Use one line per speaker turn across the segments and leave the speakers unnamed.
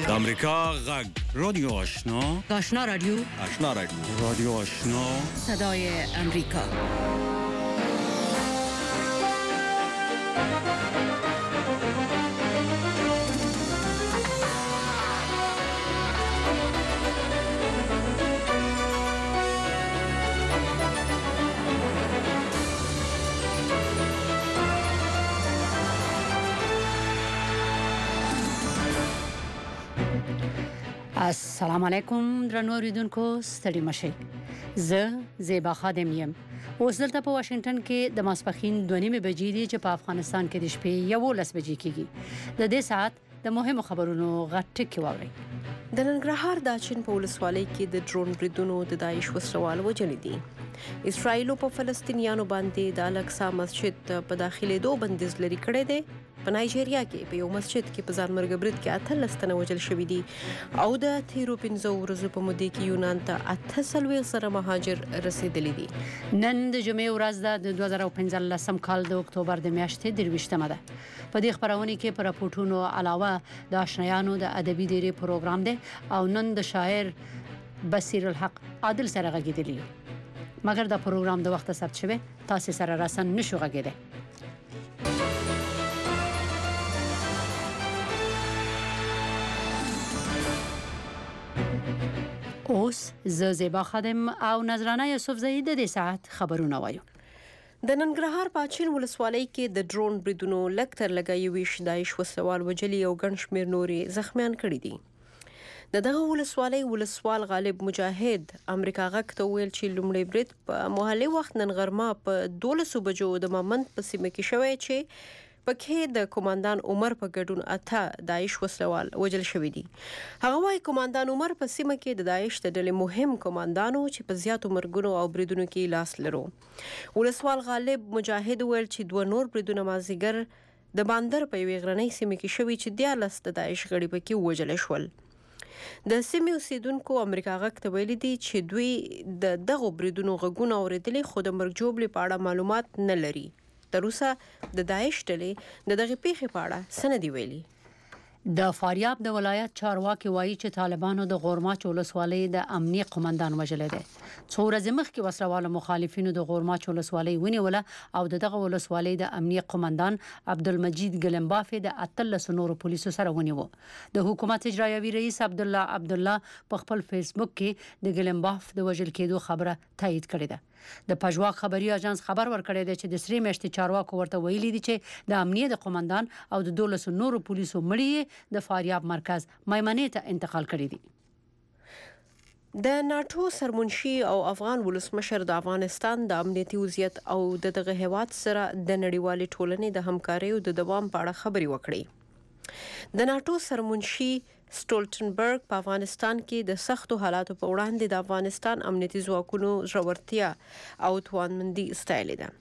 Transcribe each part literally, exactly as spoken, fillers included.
د امریکا غږ رادیو آشنا
آشنا رادیو
آشنا رادیو رادیو آشنا
صدای امریکا. السلام علیکم درنو اوریدونکو، ستړي مشئ. زه زیبا خادم یم. اوس دلته په واشنگټن کې د ماسپښین دوه نیمې بجې دي چې په افغانستان کې د شپې یولس بجې کېږي. د دې ساعت د مهمو خبرونو غټ ټکی واورئ.
د ننګرهار د اچین په ولسوالۍ کې د ډرون بریدونو د داعش وسلوال وژلي دي. اسرائیل په فلسطینیانو باندې د الاقصی مسجد په داخلېدو بندیز لري کړی دی. په نایجیریا کې په یو مسجد کې په ځانمرګ برید کې اتلس تنه وژل شوي دي او د تیرو پنځو ورځو په موده کې یونان ته اته څلوېښت زره مهاجر رسېدلي دي.
نن د جمعې ورځ ده، د دوه زره پنځلسم کال د اکتوبر د میاشتې درویشتمه ده. په دې خپرونه کې په راپورټونو علاوه د آشنایانو د ادبي ډیرې پروګرام دی او نن د شاعر بصیر الحق عادل سره غږیدلی یو، مګر دا پروګرام د وخت ثبت شوی، تاسو سره راسن نشو غږیدلی. اوس زه زیبا خادم او نظرانه یوسفزئی د دې ساعت خبرونه وایو.
د ننګرهار په اچین ولسوالۍ کې د ډرون بریدونو لږ تر لږه یوویشت داعش وسلوال وژلي او ګڼ شمېر نورې زخمیان کړي دي. د دغه ولسوالۍ ولسوال غالب مجاهد امریکا غږ ته وویل چې لومړی برید په محلي وخت نن غرمه په دولسو بجو د مامند په سیمه کې شوی چې پکې د کمانډان عمر په ګډون اته داعش وسلوال وژل شوي دي. هغه وايي کمانډان عمر په سیمه کې د داعش د ډلې مهم کمانډانو چې په زیاتو مرګونو او بریدونو کې لاس لرو. ولسوال غالب مجاهد وویل چې دوه نور بریدونه مازیګر د باندر په یوې غرنۍ سیمه کې شوي چې دیارلس د داعش غړي پکې وژل شول. د سیمې اوسیدونکو امریکا غږ ته ویلي دي چې دوی د دغو بریدونو غږونه اورېدلي خو د مرګ جوړې په اړه معلومات نه لري. تر اوسه د داعش ډلې د دغه پیښې په اړه څه نه دي ویلي.
د فاریاب د ولایت چارواکي وایي چې طالبانو د غورماچ ولسوالۍ د امنیه قومندان وژلی دی. څو ورځې مخکې وسلوالو مخالفینو د غورماچ ولسوالۍ ونیوله او د دغه ولسوالۍ د امنیه قومندان عبدالمجید ګلمبافي د اتلس نورو پولیسو سره ونیو. د حکومت اجرایوي رئیس عبدالله عبدالله په خپل فیسبوک کې د ګلمباف د وژل کېدو خبره تایید کړې ده. د پژواک خبري اژانس خبر ورکړی دی چې د سری میاشتې چارواکو ورته ویلي دي چې د امنیه د قومندان او د دولس نورو پولیسو مړي د فاریاب مرکز میمنې ته انتقال کړي دي.
د ناتو سرمنشي او افغان ولسمشر د افغانستان د امنیتي وضعیت او د دغه هیواد سره د نړیوالې ټولنې د همکاریو د دوام په اړه خبرې وکړې. د ناتو سرمنشي سټولټنبرګ په افغانستان کې د سختو حالاتو په وړاندې د افغانستان امنیتي ځواکونو ژورتیا او توانمندي ستایلې ده.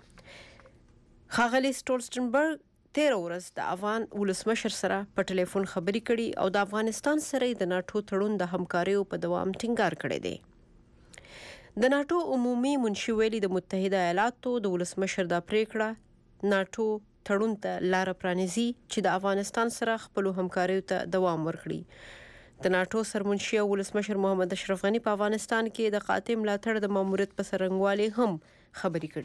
ښاغلي سټولټنبرګ تیر ورځ د افغان ولسمشر سره په ټلیفون خبرې کړي او د افغانستان سره د ناتو تړون د همکاریو په دوام ټینګار کړی دی. د ناتو عمومي منشي ویلي د متحده ایالاتو د ولسمشر دا پریکړه ناتو تړون ته لار پرانیزي چې د افغانستان سره خپل همکاریو ته دوام ورکړي. د ناتو سرمنشي او ولسمشر محمد اشرف غنی په افغانستان کې د قاطع ملاتړ د ماموریت په سرنګوالي هم خبرې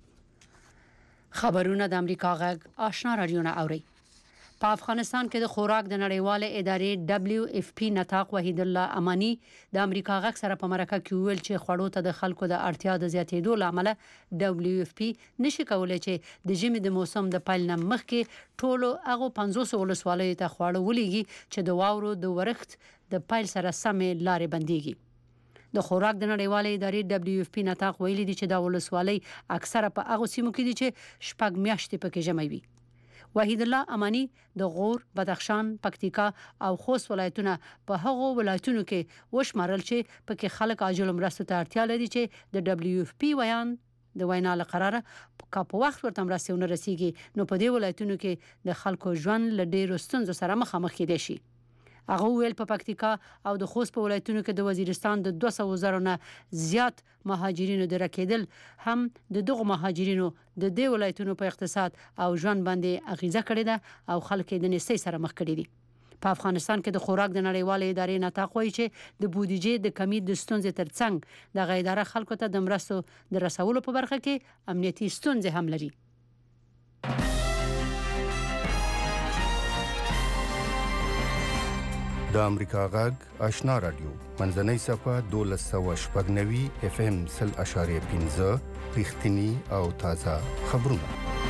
کړي.
خبرونه د امریکا غږ آشنا رادیو نه اوري. په افغانستان کې د خوراک د نړیوالې ادارې دبلیو اف پی نطاق وحید الله امانی د امریکا غږ سره په مرکه کې ویل چې خوړو ته د خلکو د اړتیا د زیاتېدو لامل دبلیو اف پی نشي کولای چې د ژمي د موسم د پیل نه مخکې ټولو هغه پنځوس ولسوالیو ته خواړه ولېږي چې د واورو د ورښت د پیل سره سمې لارې بنديږي. د خوراک د نړیوالې ادارې دبلیو اف پی نطاق ویلي دي چې دا ولسوالۍ اکثره په هغه سیمو کې دي چې شپږ میاشتې پکې ژمی وي. وحید الله امانی د غور، بدخشان، پکتیکا او خوست ولایتونه په هغو ولایتونو کې وشمارل چې پکې خلک عاجل مرستو ته اړتیا لري چې د دبلیو اف پی ویان د وینا لقراره کا په وخت ورته مرستې ونه رسیږي، نو په دې ولایتونو کې د خلکو ژوند له ډېرو ستونزو سره مخامخ کېدای شي. هغه ویل په پکتیکا او د خوست په ولایتونو کې د وزیرستان د دوه سوه زره نه زیات مهاجرینو د راکېدل هم د دغو مهاجرینو د دې ولایتونو په اقتصاد او ژوند باندې اغیزه کړې ده او خلک د نېستۍ سره مخ کړي دي. په افغانستان کې د خوراک د نړیوالې ادارې نطاق وایي چې د بودیجې د کمی د ستونزې ترڅنګ دغه اداره خلکو ته د مرستو د رسولو په برخه کې امنیتي ستونزې هم لري.
د امریکا غږ آشنا رادیو منځنۍ صفحه دولس سوه شپږ نوي اف ام سل اشاریه پنځه رښتینی او تازه خبرونه.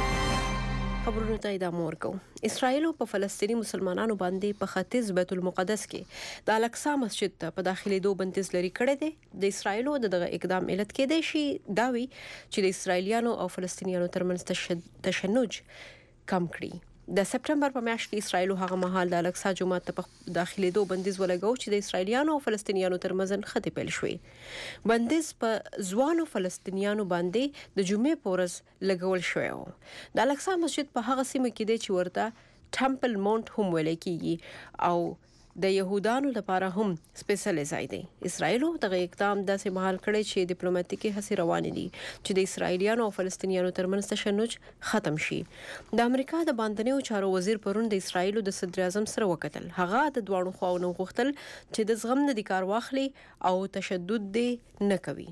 خبرونه ته ادامه ورکو. اسرائیل په فلسطینی مسلمانانو باندې په ختیځ بیت المقدس کې د الاقصی مسجد ته په داخلي دو بندیز لري کړی دی. د اسرائیل د دغه اقدام علت کې دی شي داوی چې د اسرائیلیانو او فلسطینیانو ترمنځ تشنج کم کړي. د سپټمبر په میاشت کې اسرائیل هغه مهال د الاقصی جومات ته په داخلي دو بندیز ولګاو چې د اسرائیلیانو او فلسطینیانو ترمنځ خطي پیل شوې. بندیز په ځوانو فلسطینیانو باندې د جمعې په ورځ لګول شوی و. د الاقصی مسجد په هغه سیمه کې دی چې ورته ټمپل مونټ هم ویل کېږي او د يهودانو لپاره هم سپیشل ځای دی. اسرائیل دغه اقدام داسې مهال کړی چې ډیپلوماټیکي هڅې روانې دي چې د اسرائیلیانو او فلسطینیانو ترمنځ تشنج ختم شي. د امریکا د باندنیو چارو وزیر پرون د اسرائیل د صدر اعظم سره وکتل. هغه د دواړو خواونو غوښتل چې د زغم نه د کار واخلي او تشدد دې نه کوي.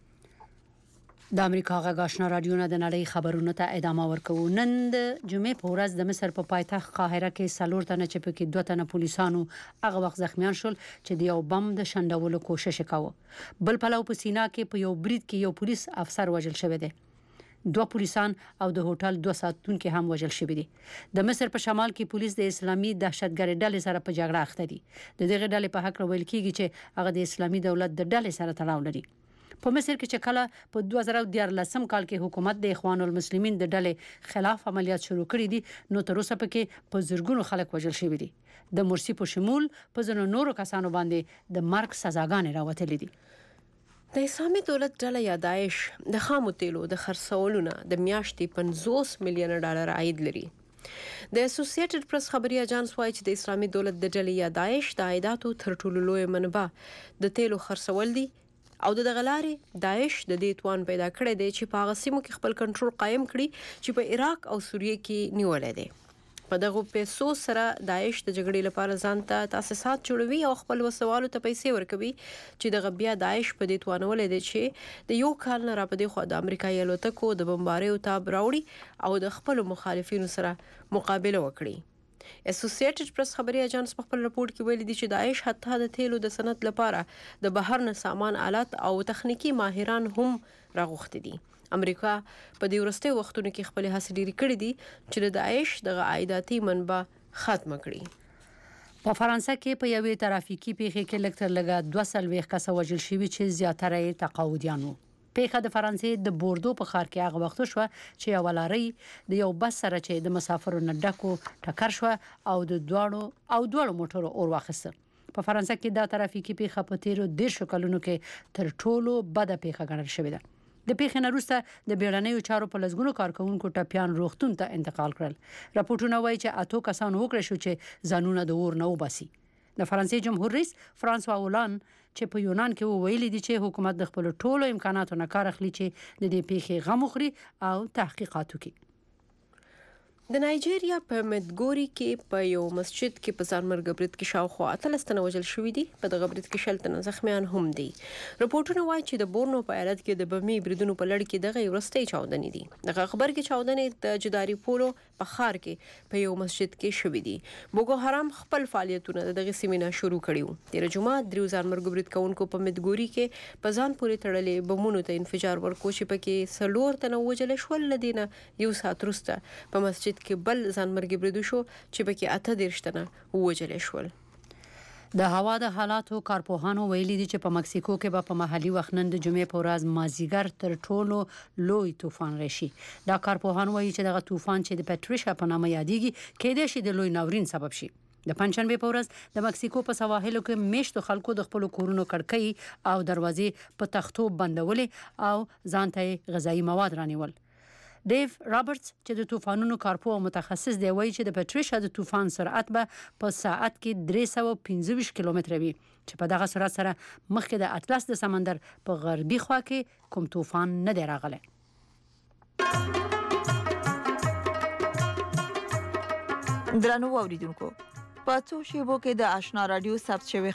د امریکا غږ آشنا رادیو نه د نړۍ خبرونو ته ادامه ورکوو. نن د جمعې په ورځ د مصر په پایتخت قاهره کې څلور تنه چې پکې دوه تنه پولیسانو هغه وخت زخمیان شول چې د یو بم د شنډولو کوشش وکاوه. بل پلو په سینا کې په یو برید کې یو پولیس افسر وژل شوی دی. دوه پولیسان او د هوټل دوه ساتونکي هم وژل شوی دي. د مصر په شمال کې پولیس د اسلامي دهشتګردۍ ډلې سره په جګړه اخته دي. د دغه ډلې په حق ویل کېږي چې هغه د اسلامي دولت د ډلې سره تړاو لري. په مصر کې چې کله په دوه زره دیارلسم کال کې حکومت د اخوان المسلمین د ډلې خلاف عملیات شروع کړي دي نو تر اوسه پکې په زرګونو خلک وژل شوي دي. د مرسي په شمول په ځینو نورو کسانو باندې د مرګ سزاګانې راوتلې دي. د اسلامي دولت ډله یا داعش د خامو تیلو د خرڅولو نه د میاشتې پنځوس میلیون ډالر عاید لري. د اسوسییټډ پریس خبري اژانس وايي چې د اسلامي دولت د ډلې یا داعش د عایداتو تر ټولو لوی منبع د تیلو خرڅول دي او د دغلاري داعش د دې توان پیدا کړی دی چې په هغه سیمو کې خپل کنټرول قائم کړي چې په عراق او سوریه کې نیولې دي. په دغه پیسو سره داعش د جګړې لپاره ځان ته تاسیسات جوړوي او خپل وسوالو ته پیسې ورکوي چې دغه بیا داعش په دې توانولې دي چې د یو کال نه را پدې خو د امریکایي الوتکو د بمباریو تاب راوړي او د خپل مخالفینو سره مقابله وکړي. اسوسییټډ پریس خبري اژانس په خپل راپور کې ویلي دي چې داعش حتی د تیلو د صنعت لپاره د بهر نه سامان آلات او تخنیکی ماهران هم راغوښتي دي. امریکا په دې وروستي وختونو کې خپل هڅې ډېرې کړې دي چې د داعش دغه عایداتي منبع ختم کړي. په فرانسه کې په یوې ترافیکي پیښې کې لږ تر لږه دوه څلوېښت کسه وژل شوي چې زیاتره یې تقاعدیان وو. پیښه د فرانسې د بوردو په ښار کې هغه وخت شو چې یو لارۍ د یو بس سره چې د مسافرو نه ډکو ټکر شو او د دواړو او دواړو موټرو اور واخیسته. په فرانسه کې دا ترافیکي پیښه په تیرو دیرشو کلونو کې تر ټولو بده پیښه ګڼل شوې ده. د پیښې نه وروسته د بیړنیو چارو په لسګونو کارکونکو ټپیان روغتون ته انتقال کړل. راپورټونه وایي چې اتو کسان وکړل شو چې ځانونه د اور نه وباسي. د فرانسې جمهور رئیس فرانسوا اولان چې په یونان کې ویلي دي چې حکومت د خپل ټولو امکاناتو نه کار اخلي چې د دې پیښې غم وخوري او تحقیقات وکړي. د نایجیریا په مدګوري کې په یو مسجد کې په ځانمرګ برید کې شاوخوا اتلس تنه وژل شوي دي. په دغه برید کې شل تنه زخمیان هم دي. رپورټونه وایي چې د بورنو په ایالت کې د بمي بریدونو په لړ کې دغه وروستۍ چاودنې دي. دغه خبر کې چاودنې د جداري پولو په ښار کې په یو مسجد کې شوي دي. بوکو حرام خپل فعالیتونه دغه سیمه شروع کړي وو. تیر جمعه دریو ځانمرګ برید کوونکو په مدګوري کې په ځان پورې تړلې بمونو ته انفجار ورکو چې پکې څلور تنه وژل شول. لدینه یو ساعت وروسته په مسجد کې بل ځانمرګي برید شو چې پکې اته دېرش تنه وژل شول. د هوا د حالاتو کارپوهانو ویلي دي چې په مکسیکو کې به په محلي وخت نن د جمعې په ورځ مازیګر تر ټولو لوی طوفان راشي. دا کارپوهان وایي چې دغه طوفان چې د پټریشا په نامه یادېږي کېدای شي د لوی ناورین سبب شي. د پنځشنبه په ورځ د مکسیکو په سواحلو کې میشتو خلکو د خپل کورونو کړکۍ او دروازې په تختو بندولې او ځان ته غذایی مواد رانیول. ډیو رابرټس چې د طوفانونو کارپو او متخصص دی وایي چې د پټریشا د طوفان سرعت به په ساعت کې درې سوه پنځه ویشت کیلومتره وي چې په دغه سرعت سره مخکې د اطلس د سمندر په غربي خوا کې کوم طوفان نه دی راغلی.
درنو اوریدونکو په څو شیبو کې د آشنا رادیو ثبت شوی